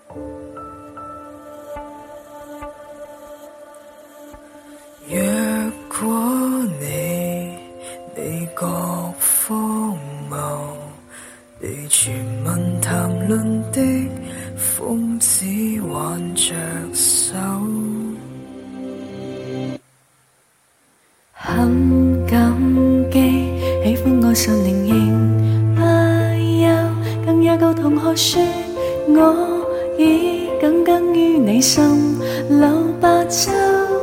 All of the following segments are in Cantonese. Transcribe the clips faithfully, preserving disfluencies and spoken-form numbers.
若果你你觉荒谬，被传闻谈论的疯子挽着手， 很感激喜欢我受凝凝不休，更有舊同學說我已耿耿於你心留白晝。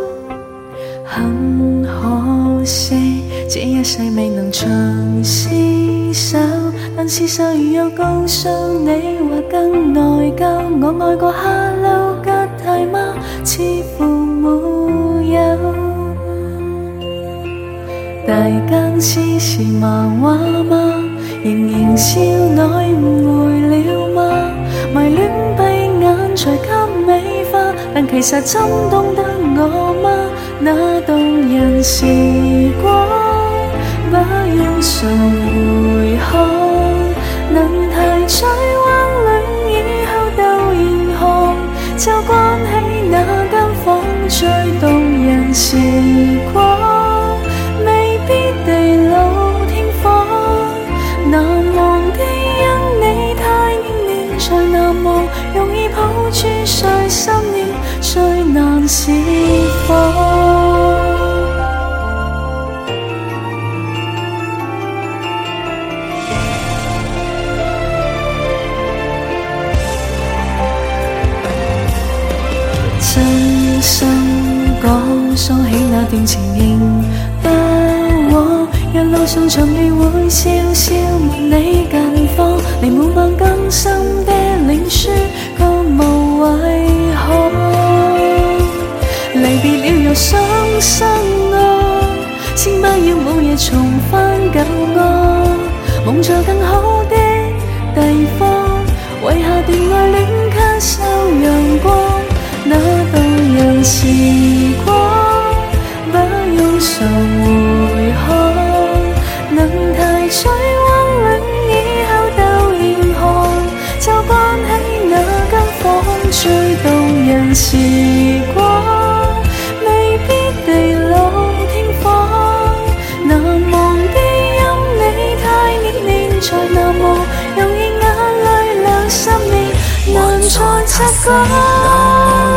很可惜，這一世未能長廝守，但事實如有告訴你，或更內疚。我愛過 Hello 吉太嗎？似乎沒有。大更是時漫畫嗎？仍然少女誤會了嗎？迷戀閉眼才給美化，但其實真懂得我嗎？那動人時光，不用常回看，能提取溫暖以後兜然看，就關起那間房最動人時光，未必地老天荒。難忘的因你太英年才難忘，容易抱住誰心念最難釋放。真心講，梳起那段情仍不枉，若路上長地會笑笑問你近況，你每晚更新的臉書覺無為何？離別了又想生愛，先不要每夜重返舊愛，夢在更好的地方，為下段愛戀咳嗽陽光。那動人時光，不用常回看，能提取溫暖以後兜然看，就關起那間房最動人時光，未必地老天荒。難忘的因你太念念才難忘，容易眼淚兩三年難再察覺。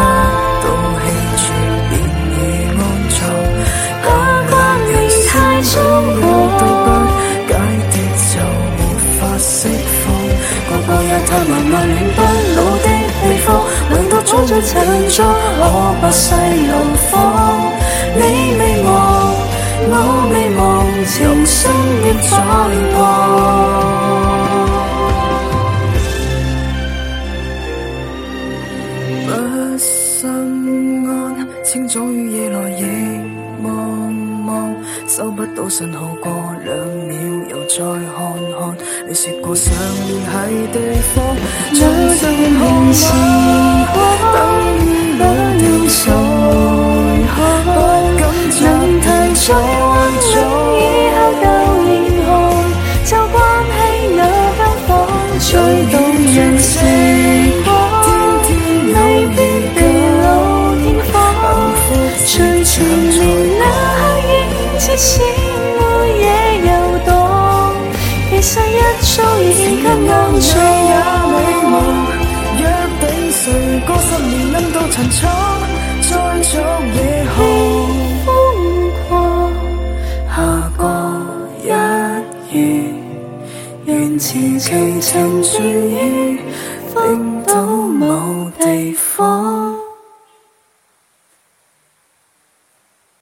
太慢慢戀不老的地方，能夠早在殘燭可不細流放。你未忘，我未忘，情深亦在旁。不心安，清早與夜來亦茫茫，收不到信號過兩秒又再看看，你說過想聯繫地方，那動人時光，不用常回看，能提取溫暖以後兜然看，就關起那間房最動人時光，未必地老天荒。最前面那黑影，即使每夜遊蕩，其實一早已給安葬。也未忘，約定誰過十年能到陳倉，再續夜航。瘋狂，下個一月，願前程沉醉於冰島某地方。